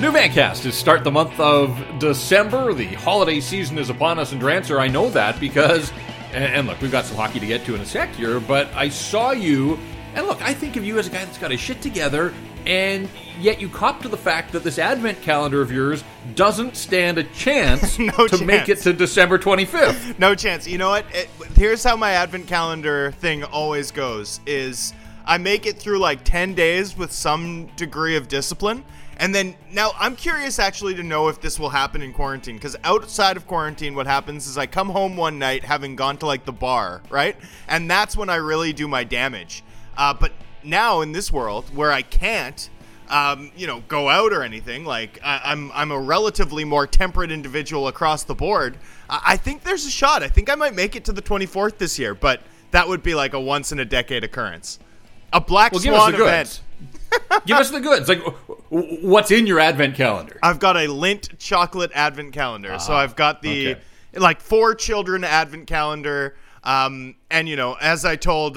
New Vancast is start the month of December. The holiday season is upon us, and Drancer, I know that because, and look, we've got some hockey to get to in a sec here, but I saw you, and look, I think of you as a guy that's got his shit together, and yet you cop to the fact that this advent calendar of yours doesn't stand a chance make it to December 25th. No chance. You know what? Here's how my advent calendar thing always goes, is I make it through like 10 days with some degree of discipline. And then, now, I'm curious actually to know if this will happen in quarantine, because outside of quarantine, what happens is I come home one night having gone to, like, the bar, right? And that's when I really do my damage. But now, in this world, where I can't, go out or anything, like, I'm a relatively more temperate individual across the board, I think there's a shot. I think I might make it to the 24th this year, but that would be, like, a once-in-a-decade occurrence. A Black Swan event. Give us the goods. Like, what's in your advent calendar? I've got a Lindt chocolate advent calendar. So I've got the, 4 children advent calendar. And, as I told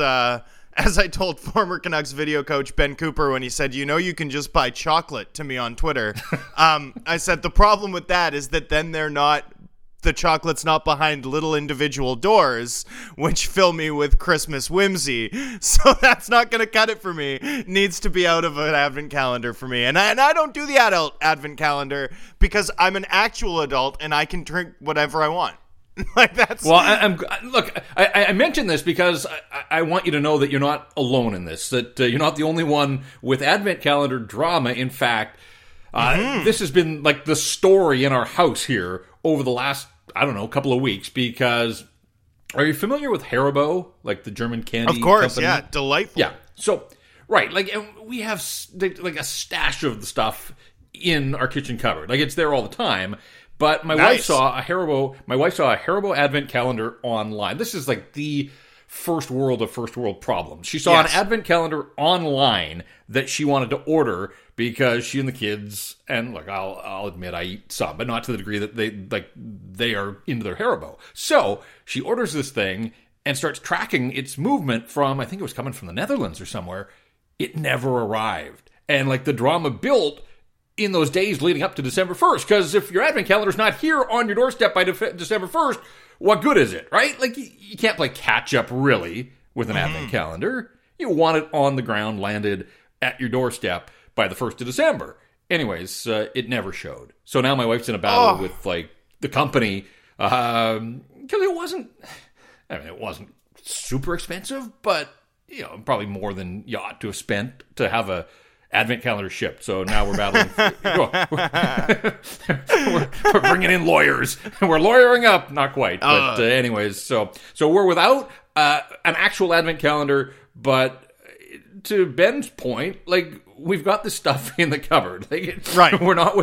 former Canucks video coach Ben Cooper when he said, you can just buy chocolate to me on Twitter. I said, the problem with that is that then the chocolate's not behind little individual doors, which fill me with Christmas whimsy. So that's not going to cut it for me. It needs to be out of an advent calendar for me. And I don't do the adult advent calendar because I'm an actual adult and I can drink whatever I want. Like that's... Well, I mentioned this because I want you to know that you're not alone in this, that you're not the only one with advent calendar drama. In fact, this has been like the story in our house here over the last, couple of weeks, because are you familiar with Haribo, like the German candy Of course, company? Yeah, delightful. Yeah, so, right, like we have like a stash of the stuff in our kitchen cupboard. Like it's there all the time, but my wife saw a Haribo advent calendar online. This is like the first world problems. She saw an advent calendar online that she wanted to order because she and the kids, and look, I'll admit I eat some, but not to the degree that they are into their Haribo. So she orders this thing and starts tracking its movement from, I think it was coming from the Netherlands or somewhere. It never arrived. And like the drama built in those days leading up to December 1st, because if your advent calendar's not here on your doorstep by December 1st, what good is it, right? Like, you can't play catch-up, really, with an advent calendar. You want it on the ground, landed at your doorstep by the 1st of December. Anyways, it never showed. So now my wife's in a battle with, like, the company, because it wasn't super expensive, but, probably more than you ought to have spent to have a advent calendar shipped. So now we're battling. We're bringing in lawyers. We're lawyering up. Not quite. But anyways, so we're without an actual advent calendar. But to Ben's point, like we've got this stuff in the cupboard. Like, right. We're not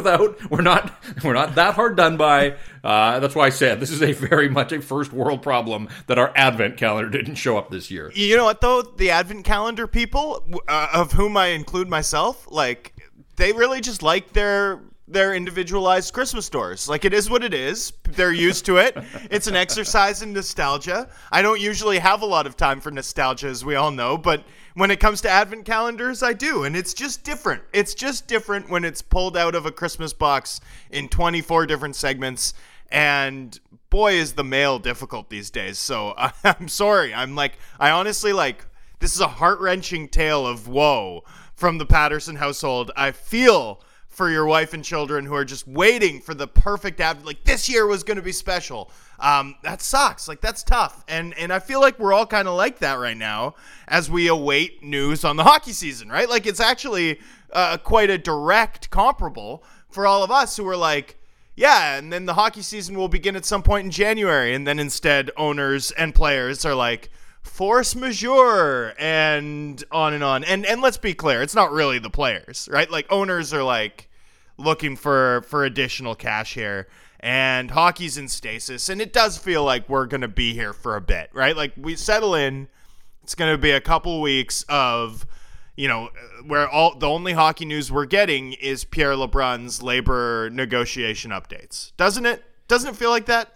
that hard done by. That's why I said this is a very much a first world problem that our advent calendar didn't show up this year. You know what though? The advent calendar people, of whom I include myself, like they really just like their individualized Christmas stores. Like it is what it is. They're used to it. It's an exercise in nostalgia. I don't usually have a lot of time for nostalgia, as we all know, but when it comes to advent calendars, I do. And it's just different. It's just different when it's pulled out of a Christmas box in 24 different segments. And boy, is the mail difficult these days. So I'm sorry. I honestly this is a heart-wrenching tale of woe from the Patterson household. I feel for your wife and children who are just waiting for the perfect this year was going to be special. That sucks. Like that's tough. And I feel like we're all kind of like that right now as we await news on the hockey season, right? Like it's actually quite a direct comparable for all of us who are like, yeah, and then the hockey season will begin at some point in January. And then instead owners and players are like, force majeure and on and on. And let's be clear, it's not really the players, right? Like owners are like looking for additional cash here, and hockey's in stasis, and it does feel like we're going to be here for a bit, right? Like we settle in, it's going to be a couple weeks of, where the only hockey news we're getting is Pierre LeBrun's labor negotiation updates. Doesn't it feel like that?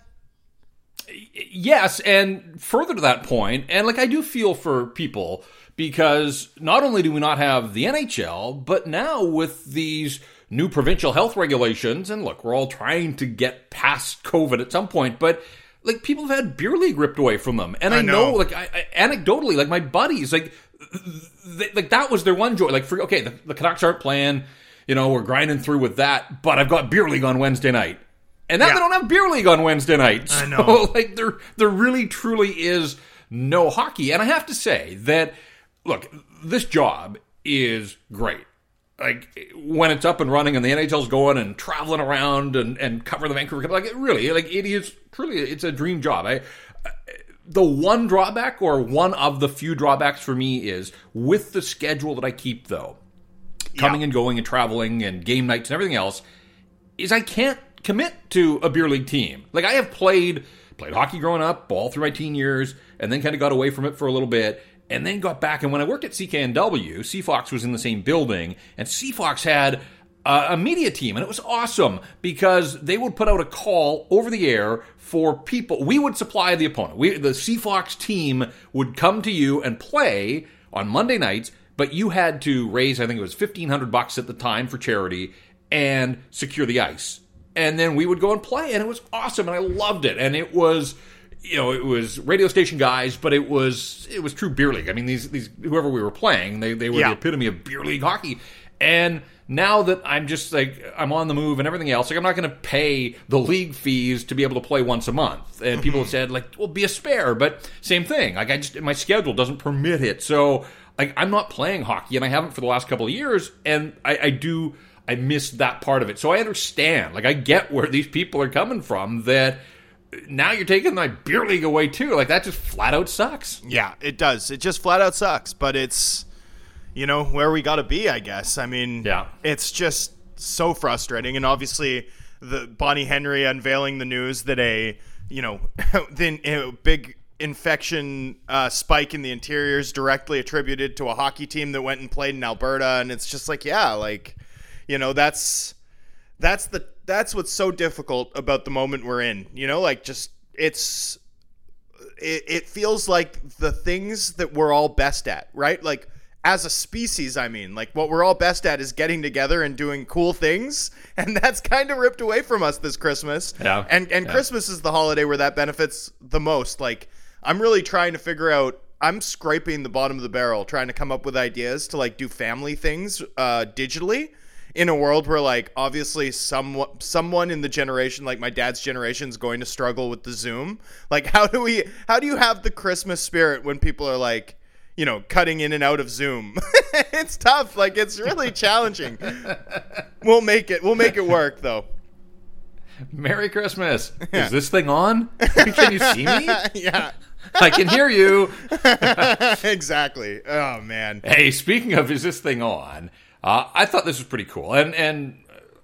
Yes, and further to that point, and I do feel for people, because not only do we not have the NHL, but now with these new provincial health regulations, and look, we're all trying to get past COVID at some point, but like people have had beer league ripped away from them, and I know like I anecdotally, like my buddies, like that was their one joy. Like, the Canucks aren't playing, we're grinding through with that, but I've got beer league on Wednesday night, and now they don't have beer league on Wednesday night. So, I know. Like there really truly is no hockey, and I have to say that look, this job is great. Like when it's up and running and the NHL's going and traveling around and covering the Vancouver Cup, like it is truly, it's a dream job. The one drawback, or one of the few drawbacks for me, is with the schedule that I keep, though, coming and going and traveling and game nights and everything else, is I can't commit to a beer league team. Like I have played hockey growing up all through my teen years, and then kind of got away from it for a little bit, and then got back. And when I worked at CKNW, CFox was in the same building, and CFox had a media team, and it was awesome because they would put out a call over the air for people. We would supply the opponent. The CFox team would come to you and play on Monday nights, but you had to raise, I think it was $1,500 at the time for charity, and secure the ice. And then we would go and play, and it was awesome, and I loved it. And it was, it was radio station guys, but it was true beer league. I mean, these whoever we were playing, they were the epitome of beer league hockey. And now that I'm just like, I'm on the move and everything else, like I'm not going to pay the league fees to be able to play once a month. And people have said, like, well, be a spare, but same thing. Like my schedule doesn't permit it. So like I'm not playing hockey, and I haven't for the last couple of years. And I miss that part of it. So I understand. Like I get where these people are coming from, that now you're taking my beer league away too. Like that just flat out sucks. Yeah, it does. It just flat out sucks, but it's, where we got to be, I guess. I mean, it's just so frustrating. And obviously the Bonnie Henry unveiling the news that a big infection spike in the interiors directly attributed to a hockey team that went and played in Alberta. And it's just like, that's what's so difficult about the moment we're in, it feels like the things that we're all best at, right? Like as a species, I mean, like what we're all best at is getting together and doing cool things. And that's kind of ripped away from us this Christmas. Yeah. And Christmas is the holiday where that benefits the most. Like I'm really trying to figure out, I'm scraping the bottom of the barrel, trying to come up with ideas to like do family things digitally. In a world where, like, obviously someone in the generation, like my dad's generation, is going to struggle with the Zoom. Like, how do you have the Christmas spirit when people are like, cutting in and out of Zoom? It's tough. Like, it's really challenging. We'll make it work, though. Merry Christmas. Is this thing on? Can you see me? Yeah. I can hear you. Exactly. Oh, man. Hey, speaking of, is this thing on? I thought this was pretty cool, and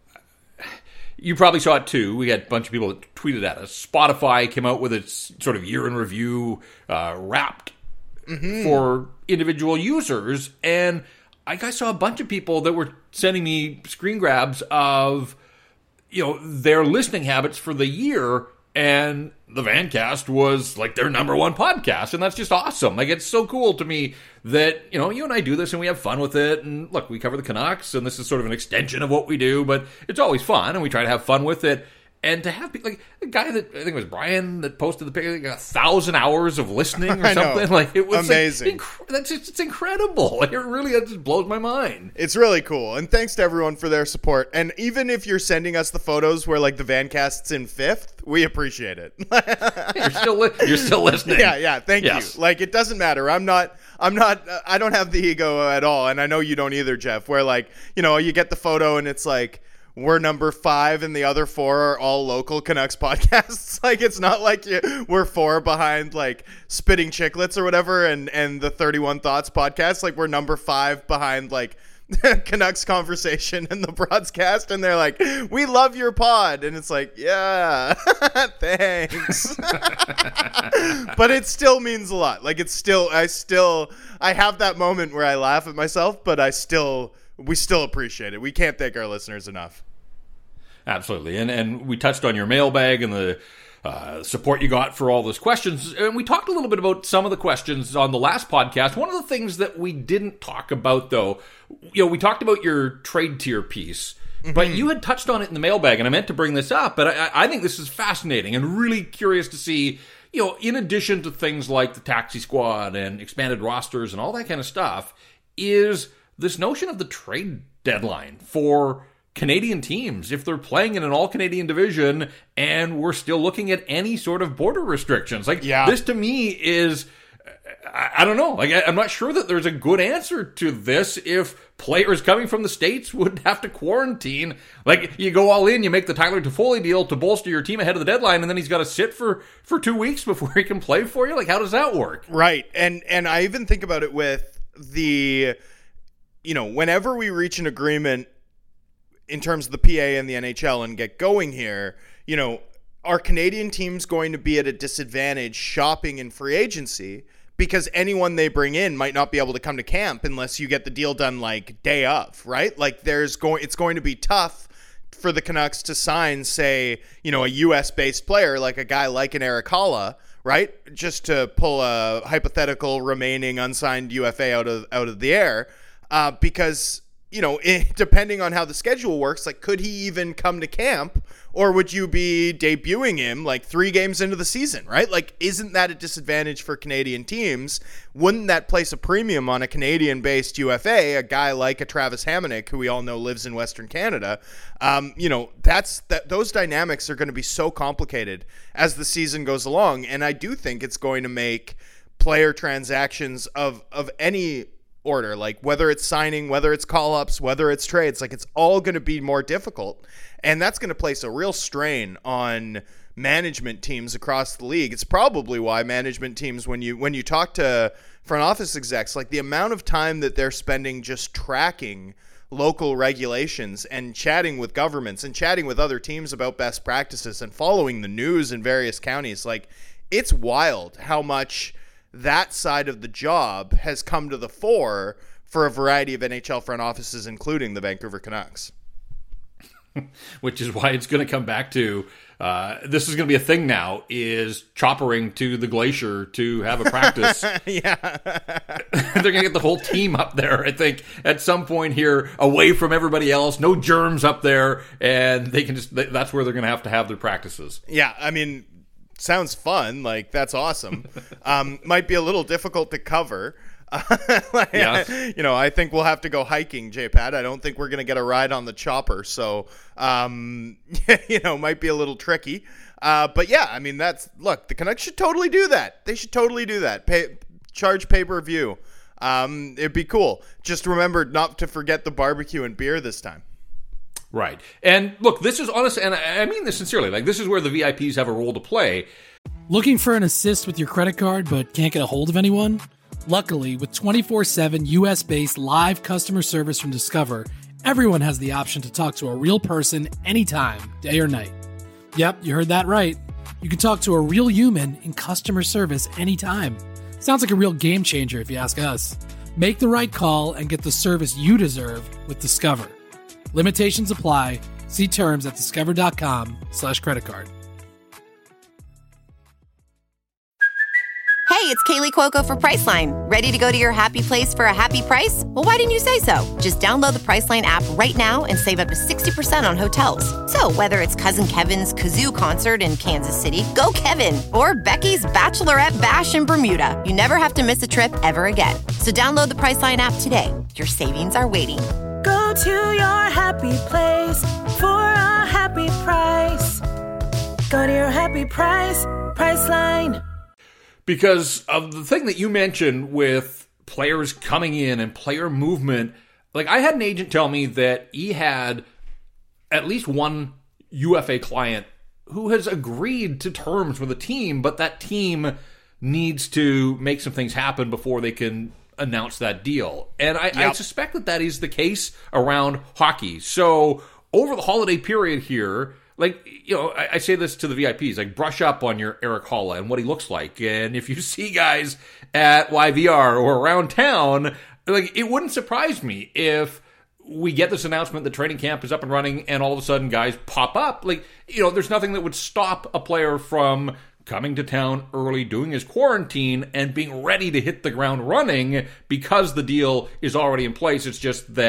you probably saw it too. We had a bunch of people that tweeted at us. Spotify came out with its sort of year in review wrapped for individual users, and I saw a bunch of people that were sending me screen grabs of their listening habits for the year, and the Vancast was like their number one podcast, and that's just awesome. Like, it's so cool to me that, you and I do this and we have fun with it, and look, we cover the Canucks, and this is sort of an extension of what we do, but it's always fun, and we try to have fun with it. And to have people, like the guy that, I think it was Brian, that posted the picture, like 1,000 hours of listening or something. Like, it was amazing. It's incredible. Like, it just blows my mind. It's really cool. And thanks to everyone for their support. And even if you're sending us the photos where like the Vancast's in 5th, we appreciate it. You're still listening. Yeah. Thank you. Like, it doesn't matter. I don't have the ego at all. And I know you don't either, Jeff, where like, you get the photo and it's like, we're number 5 and the other 4 are all local Canucks podcasts. Like, it's not like we're 4 behind like Spitting Chicklets or whatever and the 31 Thoughts podcast. Like, we're number 5 behind like Canucks Conversation and the Broadcast, and they're like, we love your pod, and it's like, yeah, thanks. But it still means a lot. Like, I have that moment where I laugh at myself, but we still appreciate it. We can't thank our listeners enough. Absolutely. And we touched on your mailbag and the support you got for all those questions. And we talked a little bit about some of the questions on the last podcast. One of the things that we didn't talk about, though, we talked about your trade tier piece But you had touched on it in the mailbag, and I meant to bring this up, but I think this is fascinating and really curious to see, in addition to things like the taxi squad and expanded rosters and all that kind of stuff, is this notion of the trade deadline for Canadian teams, if they're playing in an all-Canadian division and we're still looking at any sort of border restrictions. This to me is, I don't know. I'm not sure that there's a good answer to this if players coming from the States would have to quarantine. You go all in, you make the Tyler Toffoli deal to bolster your team ahead of the deadline, and then he's got to sit for 2 weeks before he can play for you? How does that work? Right. And I even think about it with the, whenever we reach an agreement in terms of the PA and the NHL and get going here, are Canadian teams going to be at a disadvantage shopping in free agency because anyone they bring in might not be able to come to camp unless you get the deal done day of, right? It's going to be tough for the Canucks to sign, say, a US-based player like a guy like an Erik Haula, right? Just to pull a hypothetical remaining unsigned UFA out of the air, because depending on how the schedule works, could he even come to camp, or would you be debuting him 3 games into the season, right? Isn't that a disadvantage for Canadian teams? Wouldn't that place a premium on a Canadian-based UFA, a guy like a Travis Hamonic, who we all know lives in Western Canada? Those dynamics are going to be so complicated as the season goes along, and I do think it's going to make player transactions of any order, whether it's signing, whether it's call-ups, whether it's trades, it's all going to be more difficult, and that's going to place a real strain on management teams across the league. It's probably why management teams, when you talk to front office execs, the amount of time that they're spending just tracking local regulations and chatting with governments and chatting with other teams about best practices and following the news in various counties, it's wild how much that side of the job has come to the fore for a variety of NHL front offices, including the Vancouver Canucks. Which is why it's going to come back to, this is going to be a thing now, is choppering to the glacier to have a practice. Yeah. They're going to get the whole team up there, I think, at some point here, away from everybody else, no germs up there, and they can that's where they're going to have their practices. Yeah, sounds fun. That's awesome. Might be a little difficult to cover. Yeah. I think we'll have to go hiking, J-Pat. I don't think we're going to get a ride on the chopper. So, might be a little tricky. But yeah, look, the Canucks should totally do that. They should totally do that. Charge pay-per-view. It'd be cool. Just remember not to forget the barbecue and beer this time. Right. And look, this is honest, and I mean this sincerely. This is where the VIPs have a role to play. Looking for an assist with your credit card but can't get a hold of anyone? Luckily, with 24/7 US-based live customer service from Discover, everyone has the option to talk to a real person anytime, day or night. Yep, you heard that right. You can talk to a real human in customer service anytime. Sounds like a real game changer if you ask us. Make the right call and get the service you deserve with Discover. Limitations apply. See terms at discover.com/creditcard. Hey, it's Kaylee Cuoco for Priceline. Ready to go to your happy place for a happy price? Well, why didn't you say so? Just download the Priceline app right now and save up to 60% on hotels. So whether it's Cousin Kevin's Kazoo Concert in Kansas City, go Kevin, or Becky's Bachelorette Bash in Bermuda, you never have to miss a trip ever again. So download the Priceline app today. Your savings are waiting. Go to your happy place for a happy price. Go to your happy price, Priceline. Because of the thing that you mentioned with players coming in and player movement, I had an agent tell me that he had at least one UFA client who has agreed to terms with a team, but that team needs to make some things happen before they can announce that deal. And I suspect that is the case around hockey. So over the holiday period here, I say this to the VIPs, brush up on your Erik Haula and what he looks like. And if you see guys at YVR or around town, it wouldn't surprise me if we get this announcement that training camp is up and running and all of a sudden guys pop up. There's nothing that would stop a player from coming to town early, doing his quarantine, and being ready to hit the ground running because the deal is already in place. It's just that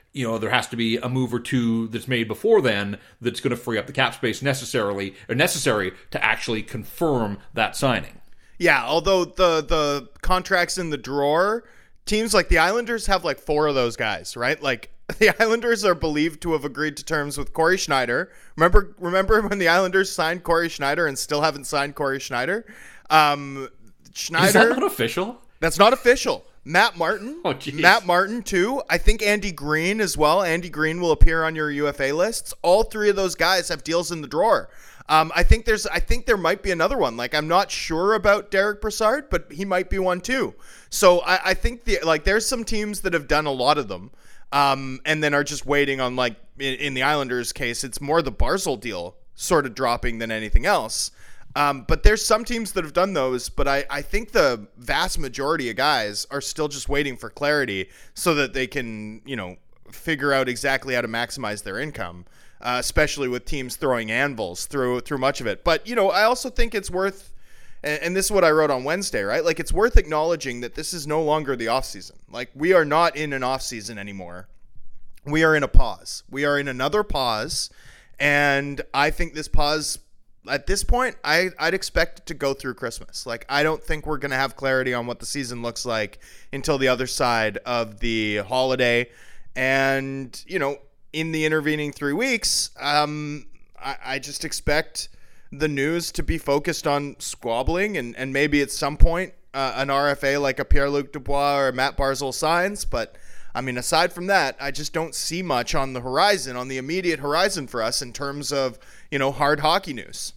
there has to be a move or two that's made before then that's going to free up the cap space necessary to actually confirm that signing. Yeah, although the contracts in the drawer, teams like the Islanders have like 4 of those guys, right? Like the Islanders are believed to have agreed to terms with Corey Schneider. Remember when the Islanders signed Corey Schneider and still haven't signed Corey Schneider? Schneider, is that not official? That's not official. Matt Martin. Oh, geez. Matt Martin, too. I think Andy Green as well. Andy Green will appear on your UFA lists. All 3 of those guys have deals in the drawer. I think there might be another one. Like, I'm not sure about Derek Brassard, but he might be one too. So I think there's some teams that have done a lot of them, and then are just waiting on, like, in the Islanders' case, it's more the Barzal deal sort of dropping than anything else. But there's some teams that have done those, but I think the vast majority of guys are still just waiting for clarity so that they can, figure out exactly how to maximize their income, especially with teams throwing anvils through much of it. But, I also think it's worth, and this is what I wrote on Wednesday, right? Like, it's worth acknowledging that this is no longer the offseason. Like, we are not in an offseason anymore. We are in a pause. We are in another pause, and I think this pause, at this point, I'd expect it to go through Christmas. Like, I don't think we're going to have clarity on what the season looks like until the other side of the holiday. And, in the intervening 3 weeks, I just expect the news to be focused on squabbling and maybe at some point an RFA like a Pierre-Luc Dubois or Matt Barzal signs. But, I mean, aside from that, I just don't see much on the horizon, on the immediate horizon for us in terms of, hard hockey news.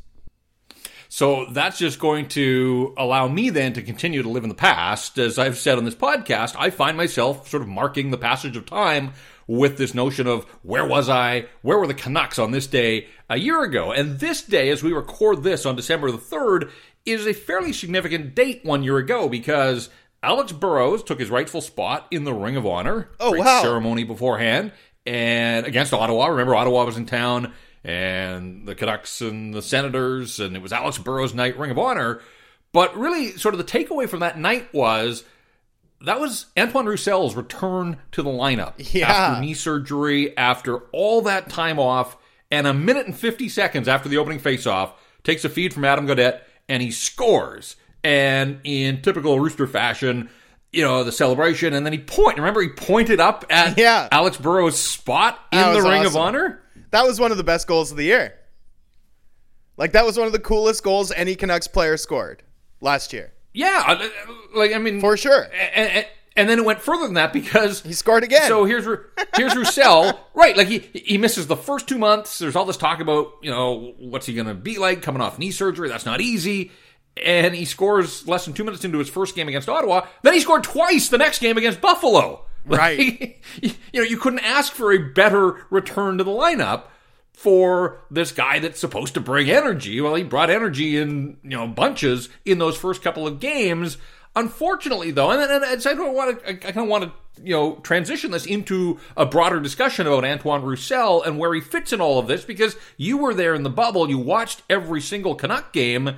So that's just going to allow me then to continue to live in the past. As I've said on this podcast, I find myself sort of marking the passage of time with this notion of where was I? Where were the Canucks on this day a year ago? And this day, as we record this on December the 3rd, is a fairly significant date 1 year ago because Alex Burrows took his rightful spot in the Ring of Honor. Oh, wow. Ceremony beforehand. And against Ottawa. Remember, Ottawa was in town. And the Canucks and the Senators, and it was Alex Burrows' night, Ring of Honor. But really, sort of the takeaway from that night was that was Antoine Roussel's return to the lineup. Yeah. After knee surgery, after all that time off, and a minute and 50 seconds after the opening faceoff, takes a feed from Adam Gaudette, and he scores. And in typical Rooster fashion, the celebration, and then he pointed up at Alex Burrows' spot in the Ring of Honor. That was one of the best goals of the year. Like, that was one of the coolest goals any Canucks player scored last year. Yeah, for sure. And then it went further than that because he scored again. So here's Roussel, right? Like he misses the first 2 months. There's all this talk about what's he going to be like coming off knee surgery. That's not easy. And he scores less than 2 minutes into his first game against Ottawa. Then he scored twice the next game against Buffalo. Right. You couldn't ask for a better return to the lineup for this guy that's supposed to bring energy. Well, he brought energy in, bunches in those first couple of games. Unfortunately, though, and I kind of want to transition this into a broader discussion about Antoine Roussel and where he fits in all of this, because you were there in the bubble. You watched every single Canuck game.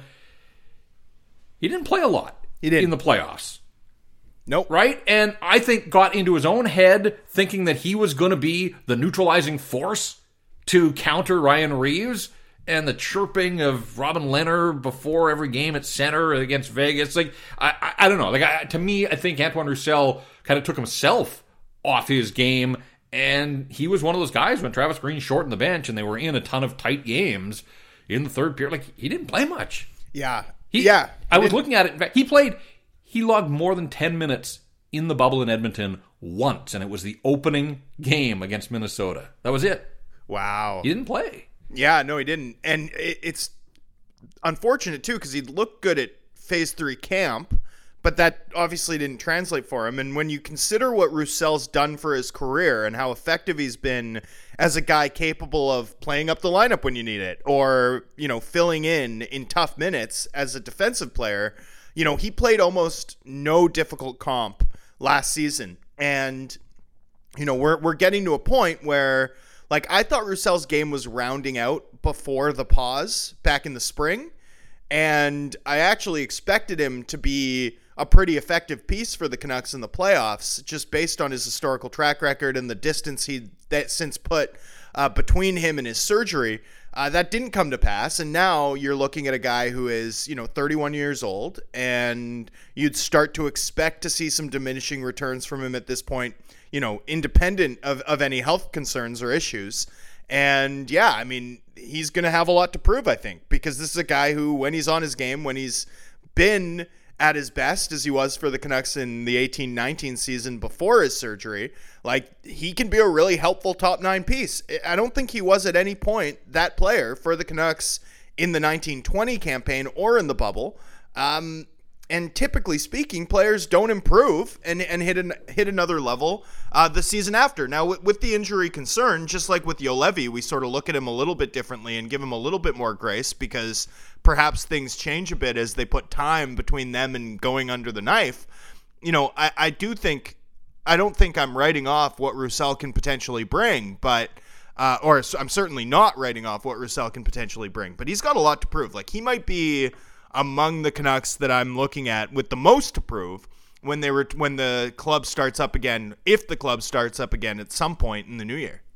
He didn't play a lot in the playoffs. Nope. Right? And I think got into his own head thinking that he was going to be the neutralizing force to counter Ryan Reeves, and the chirping of Robin Lehner before every game at center against Vegas. Like, I don't know. Like, to me, I think Antoine Roussel kind of took himself off his game, and he was one of those guys when Travis Green shortened the bench and they were in a ton of tight games in the third period. Like, he didn't play much. Yeah. I was looking at it. In fact, he logged more than 10 minutes in the bubble in Edmonton once, and it was the opening game against Minnesota. That was it. Wow. He didn't play. Yeah, no, he didn't. And it's unfortunate, too, because he looked good at Phase 3 camp, but that obviously didn't translate for him. And when you consider what Roussel's done for his career and how effective he's been as a guy capable of playing up the lineup when you need it, or, filling in tough minutes as a defensive player, he played almost no difficult comp last season. And, we're getting to a point where, like, I thought Roussel's game was rounding out before the pause back in the spring. And I actually expected him to be a pretty effective piece for the Canucks in the playoffs, just based on his historical track record and the distance he'd since put between him and his surgery. That didn't come to pass, and now you're looking at a guy who is, 31 years old, and you'd start to expect to see some diminishing returns from him at this point, independent of any health concerns or issues. And yeah, I mean, he's going to have a lot to prove, I think, because this is a guy who, when he's on his game, when he's been at his best, as he was for the Canucks in the 18-19 season before his surgery, he can be a really helpful top 9 piece. I don't think he was at any point that player for the Canucks in the 1920 campaign or in the bubble. And typically speaking, players don't improve and hit another level the season after. Now, with the injury concern, just like with Juolevi, we sort of look at him a little bit differently and give him a little bit more grace, because perhaps things change a bit as they put time between them and going under the knife. I don't think I'm writing off what Roussel can potentially bring, but or I'm certainly not writing off what Roussel can potentially bring. But he's got a lot to prove. He might be among the Canucks that I'm looking at with the most to prove when the club starts up again, if the club starts up again at some point in the new year.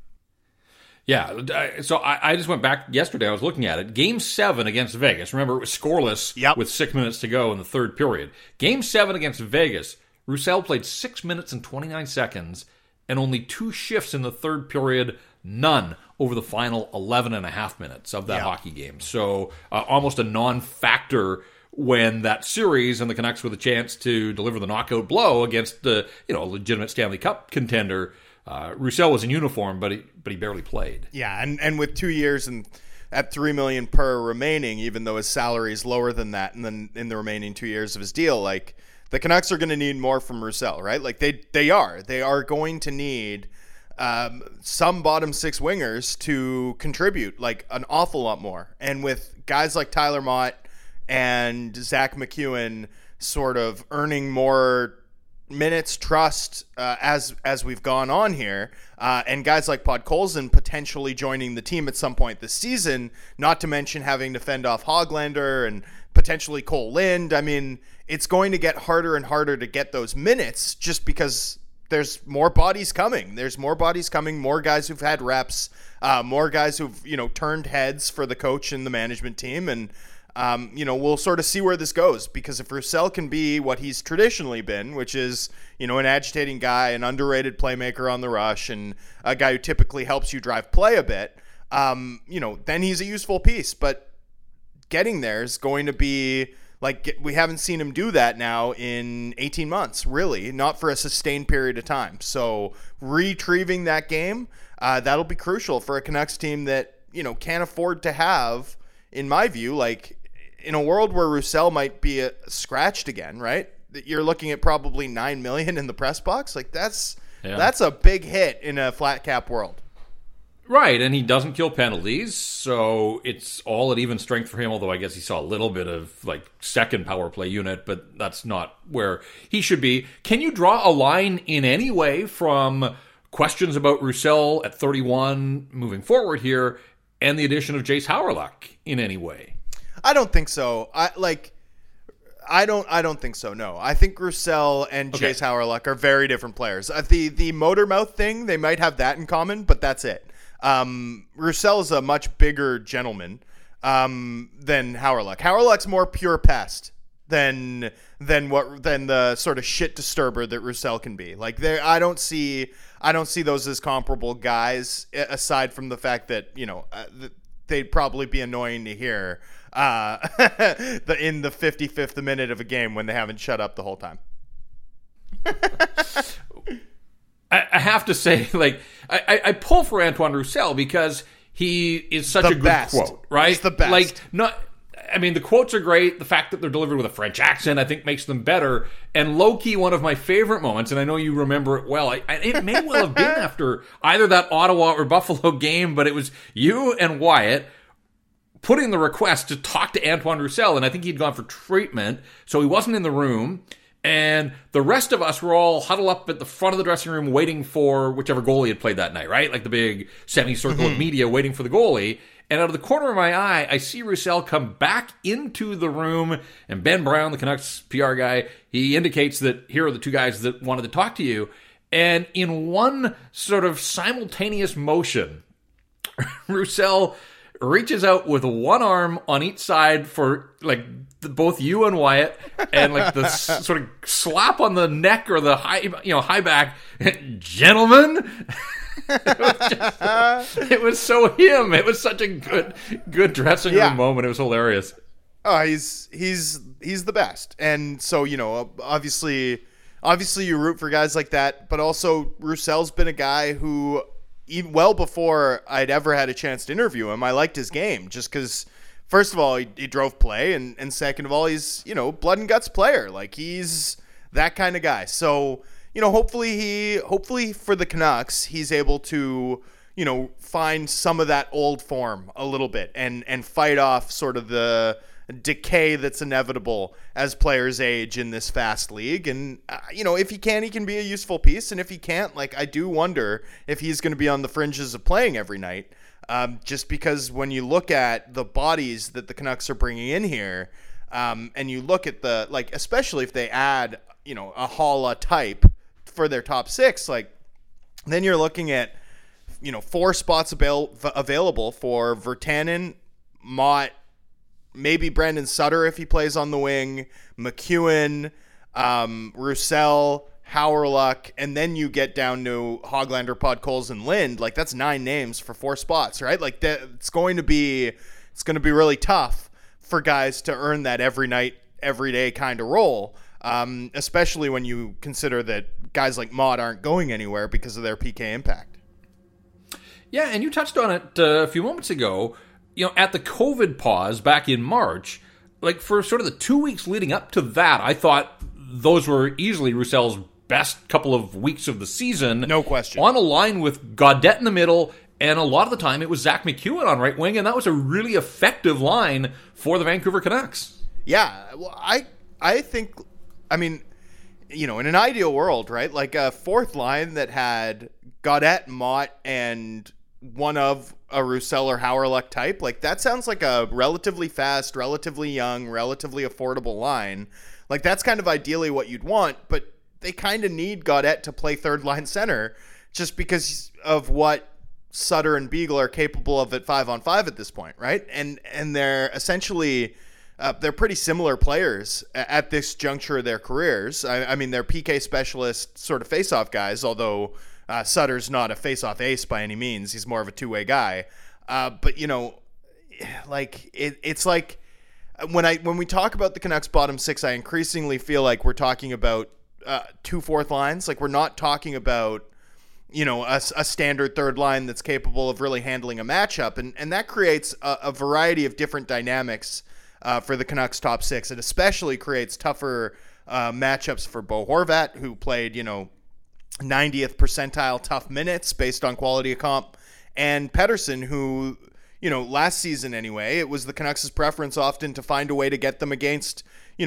Yeah, so I just went back yesterday. I was looking at it. Game 7 against Vegas. Remember, it was scoreless with 6 minutes to go in the third period. Game 7 against Vegas, Roussel played 6 minutes and 29 seconds and only 2 shifts in the third period, none over the final 11 and a half minutes of that hockey game. So almost a non-factor when that series and the Canucks with a chance to deliver the knockout blow against the legitimate Stanley Cup contender. Roussel was in uniform, but he barely played. Yeah, and with 2 years and at $3 million per remaining, even though his salary is lower than that, and then in the remaining 2 years of his deal, the Canucks are going to need more from Roussel, right? They are going to need some bottom 6 wingers to contribute an awful lot more. And with guys like Tyler Mott and Zach McEwen sort of earning more minutes, trust as we've gone on here, and guys like Podkolzin potentially joining the team at some point this season, not to mention having to fend off Höglander and potentially Cole Lind. I mean, it's going to get harder and harder to get those minutes just because there's more bodies coming. There's more bodies coming, more guys who've had reps, more guys who've, turned heads for the coach and the management team. And, we'll sort of see where this goes, because if Roussel can be what he's traditionally been, which is, an agitating guy, an underrated playmaker on the rush, and a guy who typically helps you drive play a bit, then he's a useful piece. But getting there is going to be we haven't seen him do that now in 18 months, really, not for a sustained period of time. So retrieving that game, that'll be crucial for a Canucks team that, can't afford to have, in my view, in a world where Roussel might be scratched again, right? You're looking at probably $9 million in the press box. That's a big hit in a flat cap world. Right, and he doesn't kill penalties, so it's all at even strength for him, although I guess he saw a little bit of, second power play unit, but that's not where he should be. Can you draw a line in any way from questions about Roussel at 31 moving forward here and the addition of Jayce Hawryluk in any way? I don't think so. I don't think so, no. I think Roussel and Jayce Hawryluk are very different players. The motor mouth thing, they might have that in common, but that's it. Roussel is a much bigger gentleman than Hawryluk. Hawryluk's more pure pest than the sort of shit disturber that Roussel can be. I don't see those as comparable guys, aside from the fact that they'd probably be annoying to hear in the 55th minute of a game when they haven't shut up the whole time. I have to say, I pull for Antoine Roussel because he is such a good quote, right? He's the best. The quotes are great. The fact that they're delivered with a French accent, I think, makes them better. And low-key, one of my favorite moments, and I know you remember it well, it may well have been after either that Ottawa or Buffalo game, but it was you and Wyatt putting the request to talk to Antoine Roussel, and I think he'd gone for treatment, so he wasn't in the room. And the rest of us were all huddled up at the front of the dressing room waiting for whichever goalie had played that night, right? The big semicircle of media waiting for the goalie. And out of the corner of my eye, I see Roussel come back into the room, and Ben Brown, the Canucks PR guy, he indicates that here are the two guys that wanted to talk to you. And in one sort of simultaneous motion, Roussel reaches out with one arm on each side for like both you and Wyatt, and like the sort of slap on the neck or the high back, gentlemen. It was so him. It was such a good dressing room moment. It was hilarious. Oh, he's the best. And so, obviously you root for guys like that, but also Roussel's been a guy who, even well before I'd ever had a chance to interview him, I liked his game just because, first of all, he drove play, and second of all, he's, blood and guts player. Like, he's that kind of guy. So, hopefully for the Canucks, he's able to, find some of that old form a little bit and fight off sort of the decay that's inevitable as players age in this fast league. And, if he can be a useful piece. And if he can't, like, I do wonder if he's going to be on the fringes of playing every night. Just because when you look at the bodies that the Canucks are bringing in here, and you look at the, like, especially if they add, a Haula type for their top six, like, then you're looking at, 4 spots available for Virtanen, Mott, maybe Brandon Sutter if he plays on the wing, McEwen, Roussel, Hawryluk, and then you get down to Hoglander, Podkolzin, and Lind. Like, that's 9 names for 4 spots, right? Like, it's going to be really tough for guys to earn that every night, every day kind of role, especially when you consider that guys like Mott aren't going anywhere because of their PK impact. Yeah, and you touched on it a few moments ago. At the COVID pause back in March, like for sort of the 2 weeks leading up to that, I thought those were easily Roussel's best couple of weeks of the season. No question. On a line with Gaudette in the middle, and a lot of the time it was Zach McEwen on right wing, and that was a really effective line for the Vancouver Canucks. Yeah, well, I think, in an ideal world, right, like a fourth line that had Gaudette, Mott, and one of a Roussel or Hawryluk type, like that sounds like a relatively fast, relatively young, relatively affordable line. Like that's kind of ideally what you'd want, but they kind of need Gaudette to play third line center just because of what Sutter and Beagle are capable of at 5-on-5 at this point, right? And they're essentially they're pretty similar players at this juncture of their careers. I mean, they're PK specialist sort of face-off guys, although Sutter's not a face-off ace by any means. He's more of a two-way guy. But like it's like when we talk about the Canucks bottom six, I increasingly feel like we're talking about 2 fourth lines. Like we're not talking about a standard third line that's capable of really handling a matchup, and that creates a variety of different dynamics for the Canucks top six. It especially creates tougher matchups for Bo Horvat, who played 90th percentile tough minutes based on quality of comp, and Pettersson, who last season anyway, it was the Canucks' preference often to find a way to get them against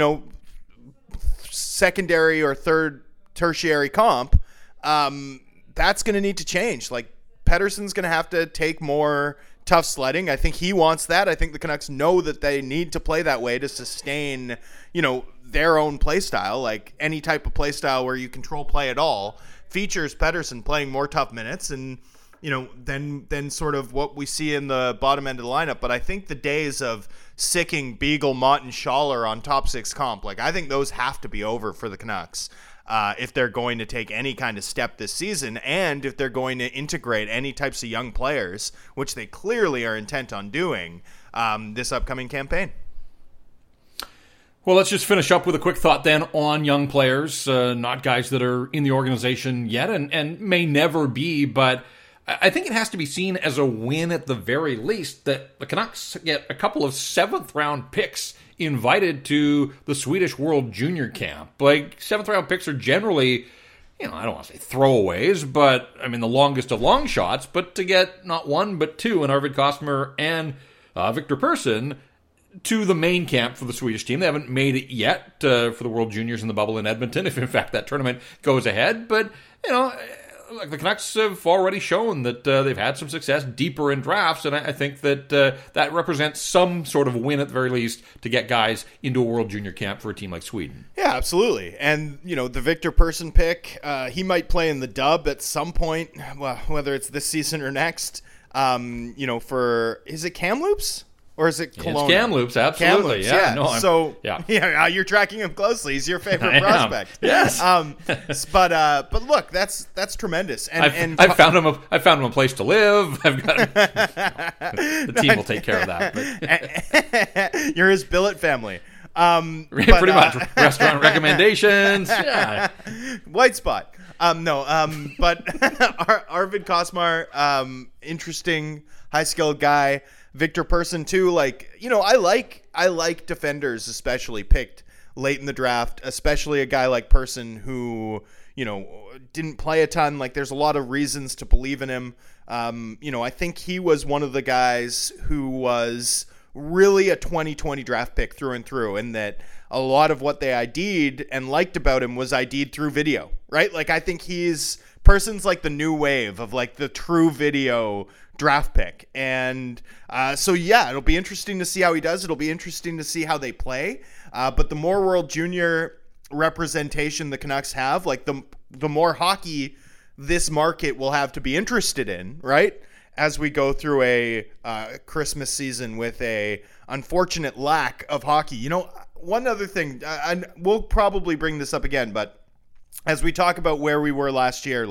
secondary or tertiary comp. That's going to need to change. Like Pettersson's going to have to take more tough sledding. I think he wants that. I think the Canucks know that they need to play that way to sustain their own play style. Like any type of play style where you control play at all features Pettersson playing more tough minutes and than sort of what we see in the bottom end of the lineup. But I think the days of sicking Beagle, Mott, and Schaller on top six comp, like I think those have to be over for the Canucks if they're going to take any kind of step this season, and if they're going to integrate any types of young players, which they clearly are intent on doing this upcoming campaign. Well, let's just finish up with a quick thought then on young players, not guys that are in the organization yet and may never be, but I think it has to be seen as a win at the very least that the Canucks get a couple of 7th-round picks invited to the Swedish World Junior Camp. Like, 7th-round picks are generally, I don't want to say throwaways, but, I mean, the longest of long shots, but to get not one but 2 in Arvid Kostmer and Victor Persson to the main camp for the Swedish team. They haven't made it yet for the World Juniors in the bubble in Edmonton, if in fact that tournament goes ahead, but, Like the Canucks have already shown that they've had some success deeper in drafts, and I think that that represents some sort of win at the very least to get guys into a World Junior camp for a team like Sweden. Yeah, absolutely. And, the Victor Persson pick, he might play in the dub at some point, well, whether it's this season or next, is it Kamloops? Or is it Kelowna? It's Kamloops, absolutely. Kamloops, yeah. You're tracking him closely. He's your favorite prospect. Yes. But look, that's tremendous. And I found him a place to live. I've got the team will take care of that. But. You're his billet family. Pretty much restaurant recommendations. Yeah. White spot. But Arvid Kosmar, interesting, high-skilled guy. Victor Persson too, I like defenders, especially picked late in the draft, especially a guy like Persson who, didn't play a ton. Like, there's a lot of reasons to believe in him. I think he was one of the guys who was really a 2020 draft pick through and through, and that a lot of what they ID'd and liked about him was ID'd through video, right? Like, I think Persson's like the new wave of like the true video draft pick. And it'll be interesting to see how he does. It'll be interesting to see how they play. But the more World Junior representation the Canucks have, like the more hockey this market will have to be interested in, right? As we go through a Christmas season with a unfortunate lack of hockey. One other thing, we'll probably bring this up again, but as we talk about where we were last year,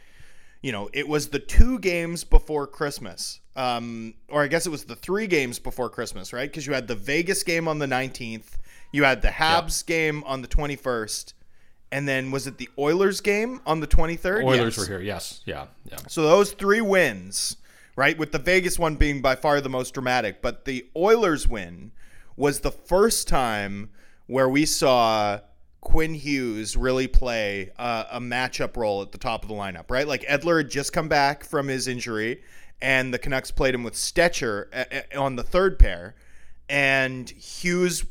it was the 2 games before Christmas, or I guess it was the 3 games before Christmas, right? Because you had the Vegas game on the 19th, you had the Habs game on the 21st, and then was it the Oilers game on the 23rd? Oilers were here, yes. Yeah. So those 3 wins, right, with the Vegas one being by far the most dramatic, but the Oilers win was the first time where we saw Quinn Hughes really play a matchup role at the top of the lineup, right? Like, Edler had just come back from his injury, and the Canucks played him with Stetcher on the third pair, and Hughes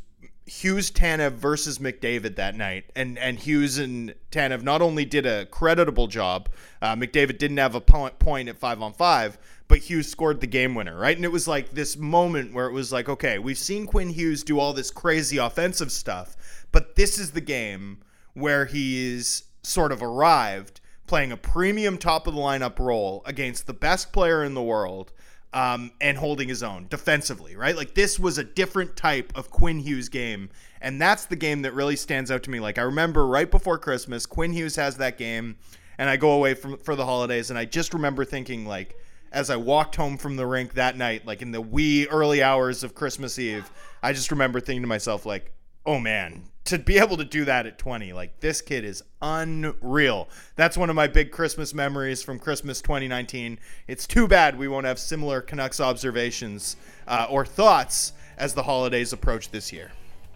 Tanev versus McDavid that night, and Hughes and Tanev not only did a creditable job, McDavid didn't have a point at 5-on-5, but Hughes scored the game winner, right? And it was like this moment where it was like, okay, we've seen Quinn Hughes do all this crazy offensive stuff, but this is the game where he's sort of arrived, playing a premium top-of-the-lineup role against the best player in the world, and holding his own defensively, right? Like, this was a different type of Quinn Hughes game, and that's the game that really stands out to me. Like, I remember right before Christmas, Quinn Hughes has that game, and I go away for the holidays, and I just remember thinking, like, as I walked home from the rink that night, like in the wee early hours of Christmas Eve, I just remember thinking to myself, like, oh man, to be able to do that at 20, like, this kid is unreal. That's one of my big Christmas memories from Christmas 2019. It's too bad we won't have similar Canucks observations or thoughts as the holidays approach this year.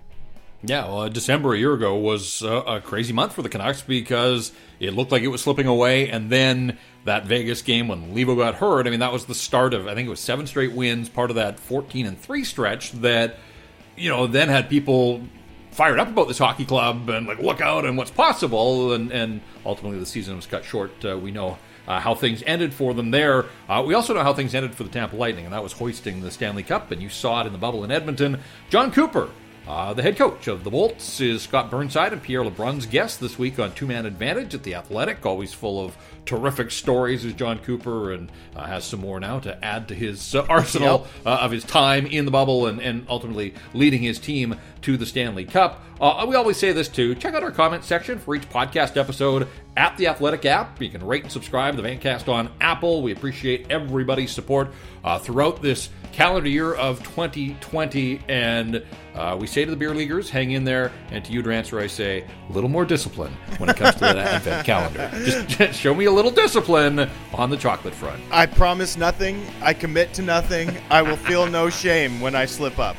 Yeah, well, December a year ago was a crazy month for the Canucks because it looked like it was slipping away, and then that Vegas game when Levo got hurt, I mean, that was the start of, I think it was 7 straight wins, part of that 14-3 stretch that, then had people fired up about this hockey club and like, look out and what's possible, and ultimately the season was cut short. We know how things ended for them there. We also know how things ended for the Tampa Lightning, and that was hoisting the Stanley Cup, and you saw it in the bubble in Edmonton. John Cooper, the head coach of the Bolts, is Scott Burnside and Pierre LeBrun's guest this week on Two Man Advantage at The Athletic. Always full of terrific stories is John Cooper, and has some more now to add to his arsenal of his time in the bubble and ultimately leading his team to the Stanley Cup. We always say this too. Check out our comment section for each podcast episode at the Athletic app. You can rate and subscribe to the Vancast on Apple. We appreciate everybody's support throughout this calendar year of 2020, and we say to the beer leaguers, hang in there, and to you, Drancer, I say, a little more discipline when it comes to that Advent calendar. Just show me a little discipline on the chocolate front. I promise nothing. I commit to nothing. I will feel no shame when I slip up.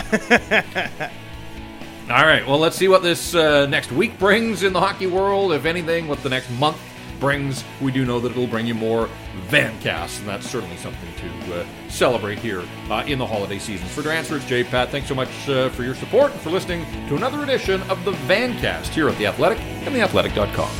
All right, well, let's see what this next week brings in the hockey world, if anything, what the next month brings. We do know that it'll bring you more Vancast, and that's certainly something to celebrate here in the holiday season. For Drancer, it's Jay Pat. Thanks so much for your support and for listening to another edition of the Vancast here at The Athletic and theathletic.com.